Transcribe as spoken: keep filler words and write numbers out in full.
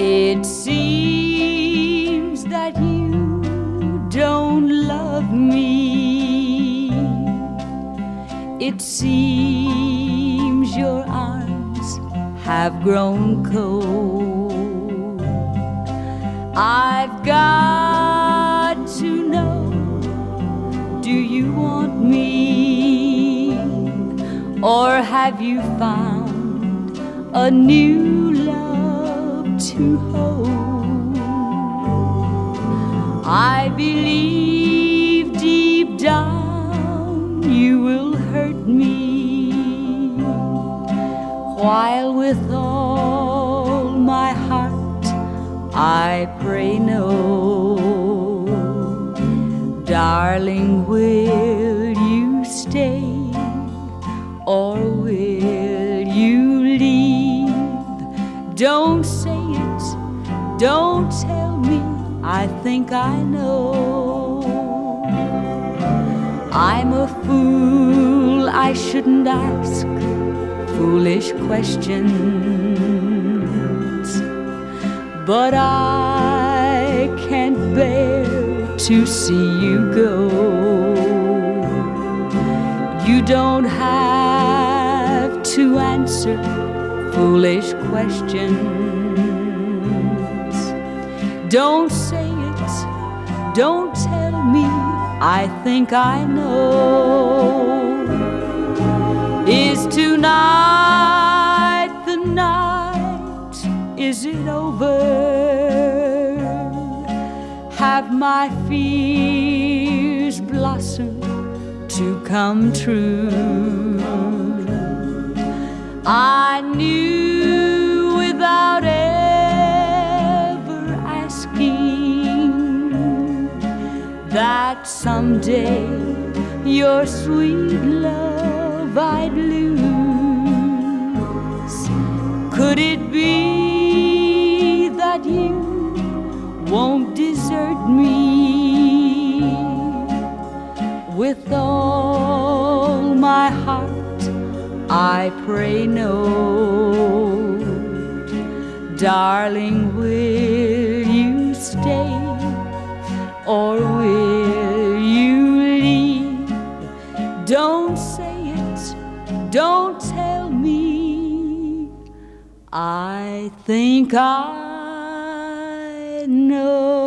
It seems that you don't love me. It seems your arms have grown cold. I've got to know, do you want me, or have you found a new love to hold? I believe deep down you will hurt me, while with all my heart I pray no. Darling, will you stay, or will you leave? Don't say it, don't tell me, I think I know. I'm a fool, I shouldn't ask foolish questions, but I can't bear to see you go. You don't have to answer foolish questions. Don't say it, don't tell me, I think I know. Is tonight the night? Is it over? Have my fears blossomed to come true? I knew without ever asking that someday your sweet love I'd lose. Could it be that you won't desert me? With all my heart I pray no. Darling, will you stay, or will you leave? Don't say it, don't tell me, I think I know.